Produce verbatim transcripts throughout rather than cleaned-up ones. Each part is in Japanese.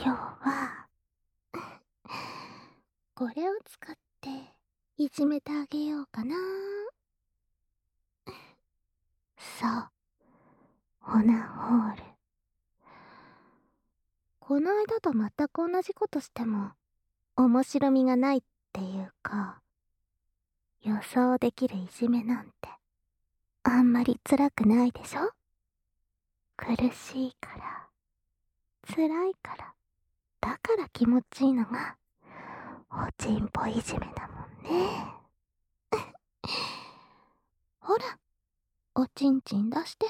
今日はこれを使っていじめてあげようかな。そう、オナホール。この間と全く同じことしても面白みがないっていうか、予想できるいじめなんてあんまり辛くないでしょ。苦しいから、辛いから、だから気持ちいいのがおちんぽいじめだもんね。ほら、おちんちん出して。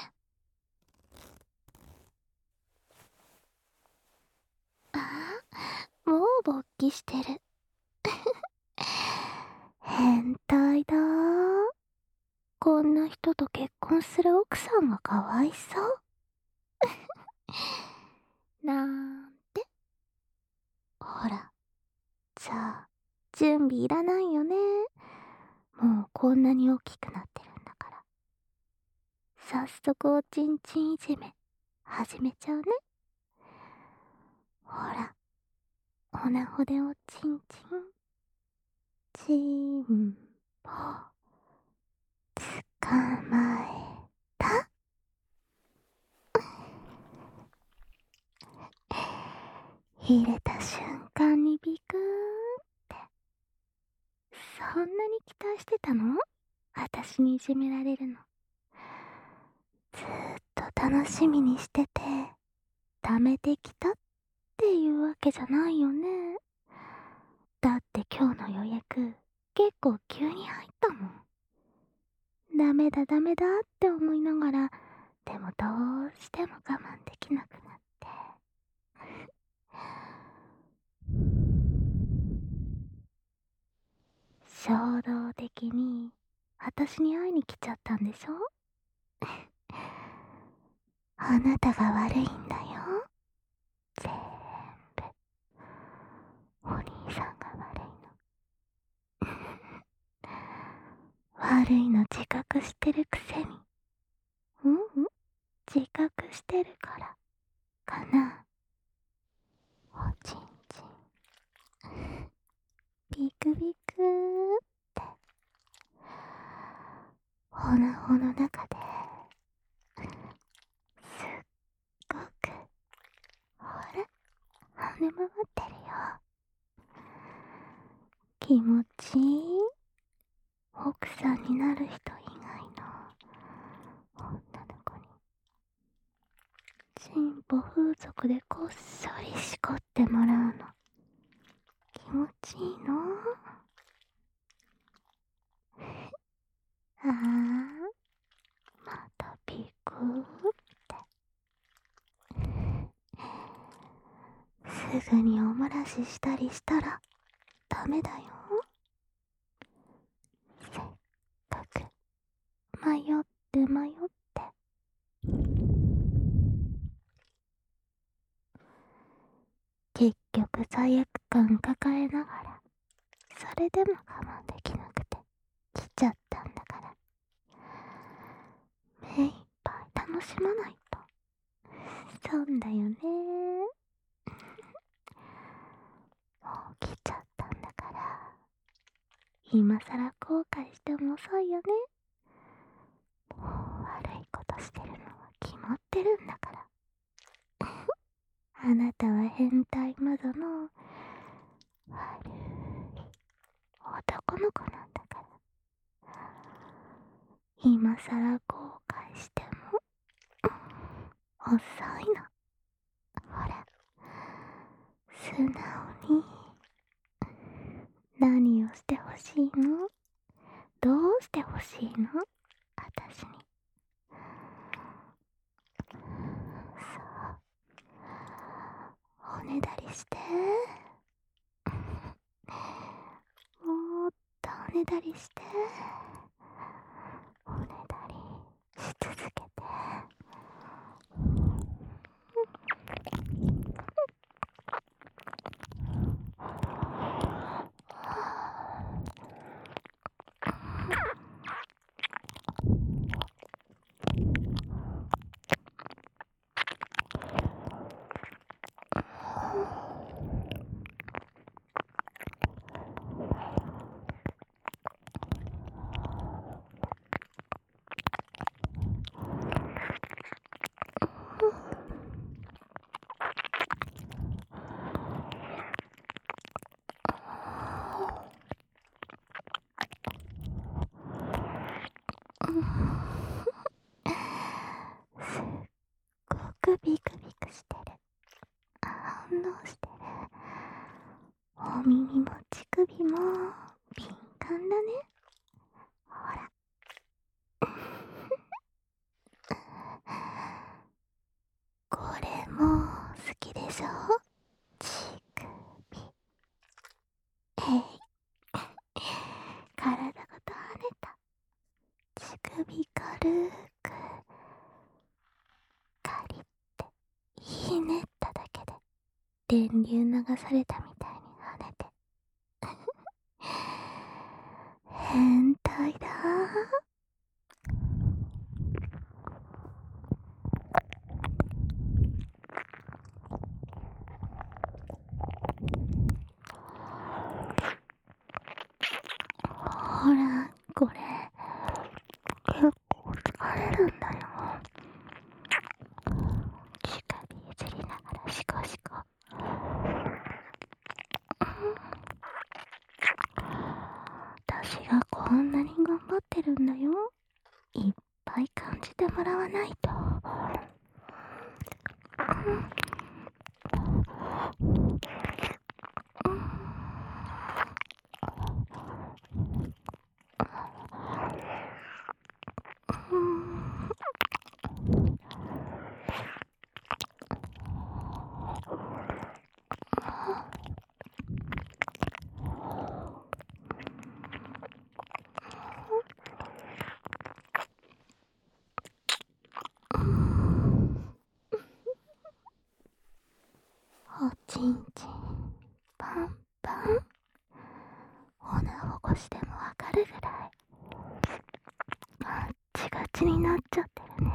ああ、もう勃起してる。変態だー。こんな人と結婚する奥さんがかわいそう。なんて。ほら、じゃあ、準備いらないよね。もうこんなに大きくなってるんだから。早速おちんちんいじめ、始めちゃうね。ほら、おなほでおちんちん。ちんぽ、捕まえた。入れた瞬間にビクーンって。そんなに期待してたの？私にいじめられるの。ずーっと楽しみにしてて、貯めてきたっていうわけじゃないよね。だって今日の予約、結構急に入ったもん。ダメだダメだって思いながら、でもどうしても我慢できなくなって。衝動的に私に会いに来ちゃったんでしょ。あなたが悪いんだよ。ぜーんぶお兄さんが悪いの。悪いの自覚してるくせに。うんうん、自覚してるからかな。おちんちんビクビクーって、ほなほの中ですっごく、ほら、跳ね回ってるよ。気持ちいい。奥さんになる人以外の女の子にチンポ風俗でこっそりしこってもらうの気持ちいいの。ああ、またピクーって。すぐにお漏らししたりしたらダメだよ。せっかく迷って迷って結局罪悪感抱えながら、それでも我慢できなくて来ちゃったんだから、目いっぱい楽しまないと。そうだよね。もう来ちゃったんだから、今さら後悔しても遅いよね。もう悪いことしてるのは決まってるんだから。あなたは変態魔女の悪い男の子なんだから。今さら後悔しても遅いの。ほら、素直に何をしてほしいの？どうしてほしいの？私に。そう、おねだりして。もっとおねだりして。おねだりし続けて。 反応してる。お耳も乳首も敏感だね。ほら。これも好きでしょ？乳首。えい。体ごと跳ねた。乳首軽くカリってひねっただけで電流流されたみたいに跳ねて変態だ。ほらこれ結構疲れるんだよ。乳首譲りながらシコシコ。私がこんなに頑張ってるんだよ。いっぱい感じてもらわないと。おちんちんパンパン。おなほごしでもわかるぐらいガッチガチになっちゃってるね。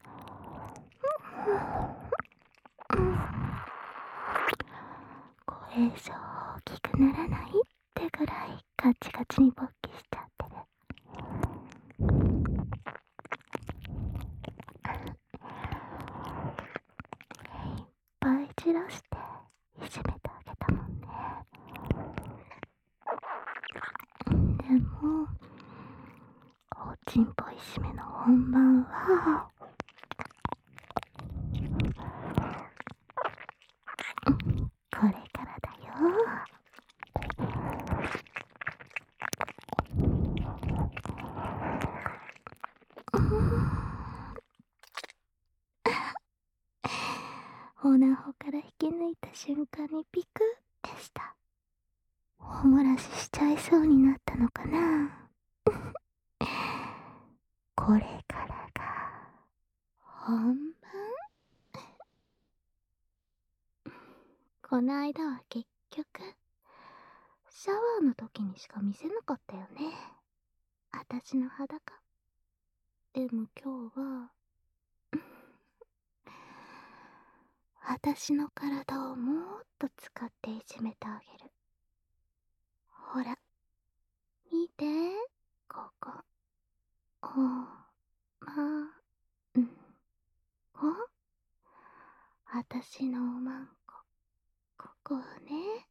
これ以上大きくならないってぐらいガチガチに勃起しちゃってる。いっぱいじらしていじめてあげたもんね。でもおちんぽいじめの本番はこれからだよ。おなほから引き抜いた瞬間にピクってした。お漏らししちゃいそうになったのかな。これからが本番。この間は結局シャワーの時にしか見せなかったよね、あたしの裸。でも今日はあたしの体をもっと使っていじめてあげる。ほら見て、ここ。おまんこ。あたしのおまんこ、ここね。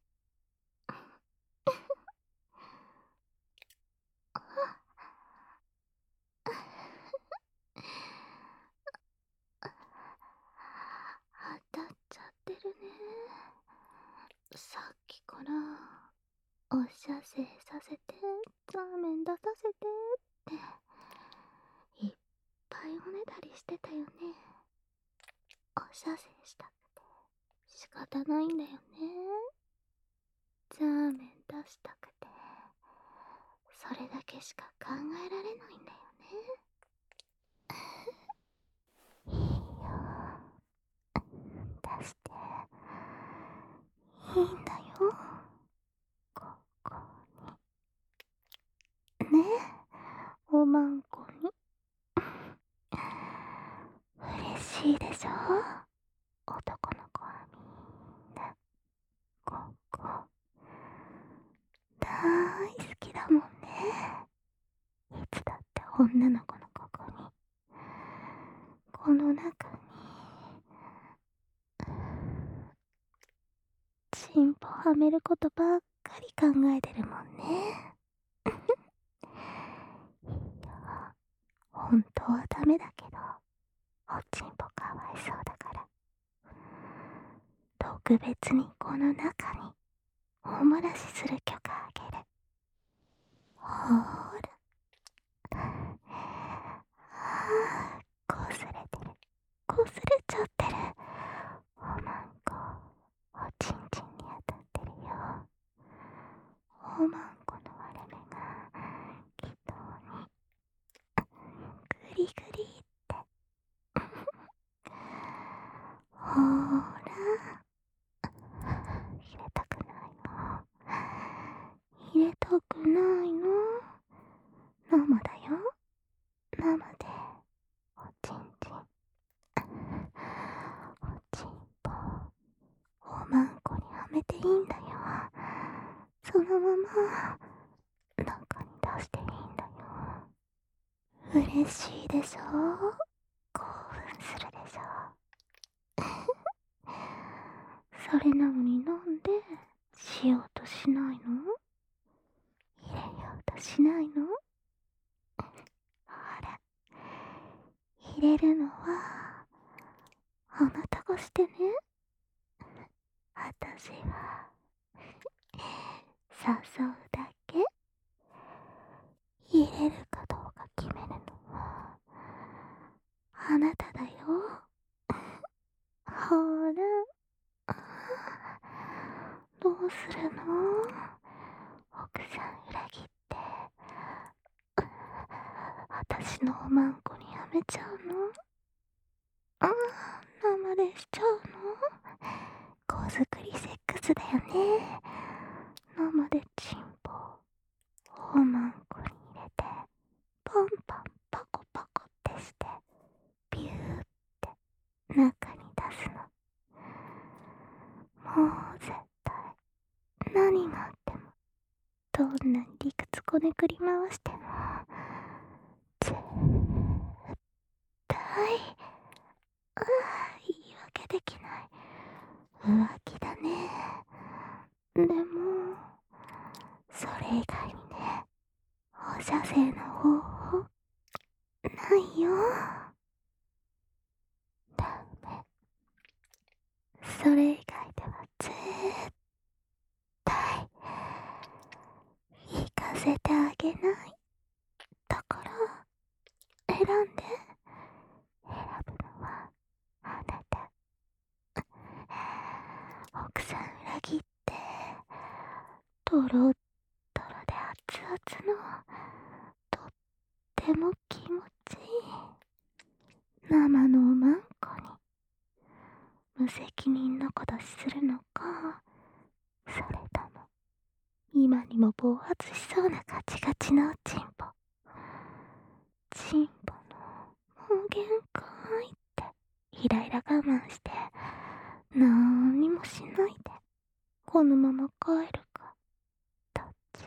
当たっちゃってるね。さっきからお射精させて、ザーメン出させてっていっぱいおねだりしてたよね。お射精したくて仕方ないんだよね。ザーメン出したくてそれだけしか考えられないんだよね。いいよ、出していいんだよ、ここにね。おまんこに嬉しいでしょ。男の子はみんなここ大好きだもんね。いつだって女の子のここに、この中にチンポはめることばっかり考えてるもんね。いいよ、本当はダメだけどおちんぽかわいそうだからどっ特別にこの中にお漏らしする許可あげる。ほーら。あー、こすれてる。こすれちゃってる。おまんこ、おちんちんに当たってるよ。おまんこの割れ目が気筒にグリグリってほーら、入れたくないの。入れたくないの。生だよ。生でおちんちん、おちんぽ、おまんこにはめていいんだよ。そのまま中に出していいんだよ。嬉しいでしょ。興奮するでしょ。それなのになんでしようとしないの？入れようとしないの？ほら、入れるのはあなたがしてね。あたしは誘うだけ。入れるかどうか決めるのはあなただよ。ほら、どうするの？奥さん裏切って私のおまんこにやめちゃうの？ああ、生でしちゃうの？子作りセックスだよね。生でチンポおまんこに入れてパンパンパコパコってしてビューって中に出すの。もう絶対何があっても、どんなに理屈こねくり回しても絶対、ああ、言い訳できない浮気だね。でもそれ以外にね、放射性の方法ないよ。ダメ。それ以外では絶対行かせてあげない。だから選んで。選ぶのはあなた。奥さん裏切ってとろっとろで熱々のとっても気持ちいい生のおまんこに無責任なことするのか、それとも今にも暴発しそうなガチガチのチンポ。チンポのもう限界ってイライラ我慢してなーにもしないでこのまま帰るか、どっち？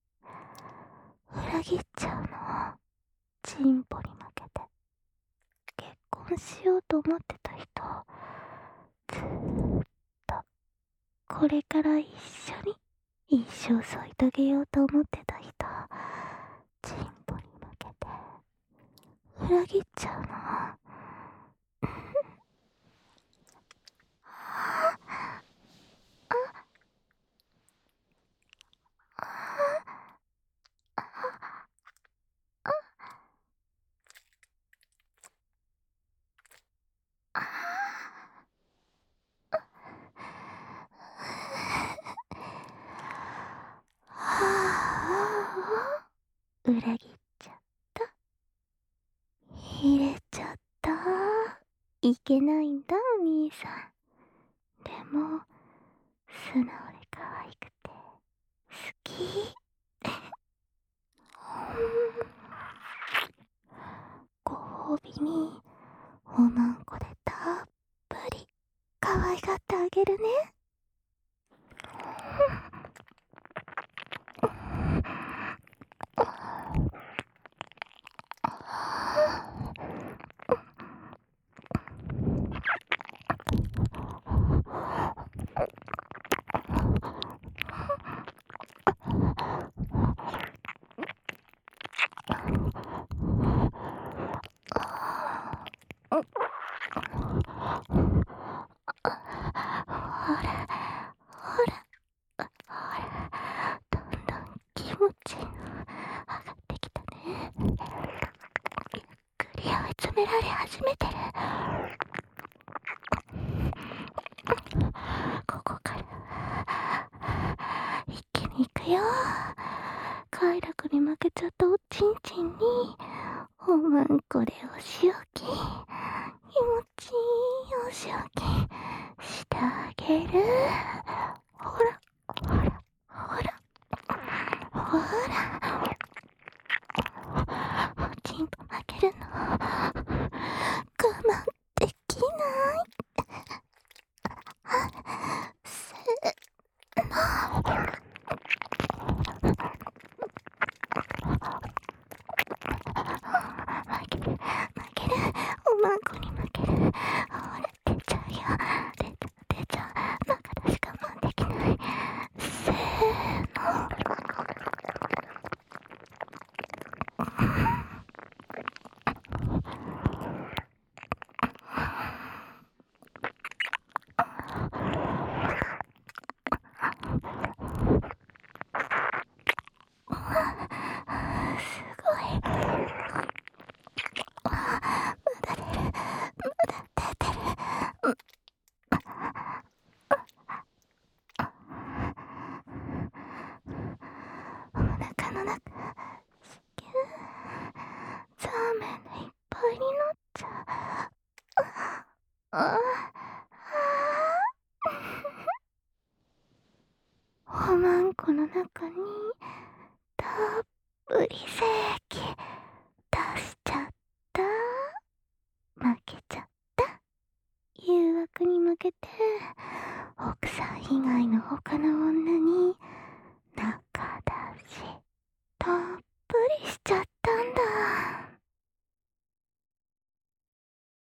裏切っちゃうの？チンポに負けて結婚しようと思ってた人、ずーっとこれから一緒に一生添い遂げようと思ってた人、チンポに負けて裏切っちゃうの？裏切っちゃった。入れちゃった。いけないんだお兄さん。でも素直で可愛くて好き。ご褒美におまんこでたっぷり可愛がってあげるね。ほら、 ちょとおちんちんにおまんこでお仕置き、気持ちいいお仕置きしてあげる。ほらほらほらほら、おちんぽ負けるの我慢できない。せーの、負ける負ける、おまんこに負ける。ほら出ちゃうよ、出ちゃう出ちゃう、バカだし我慢できない。せーの、すごい、まだ出る、まだ出てる。お腹の中すげえザーメンでいっぱいになっちゃう。あああ、おまんこの中にたっぷり精液出しちゃった。負けちゃった。誘惑に負けて奥さん以外の他の女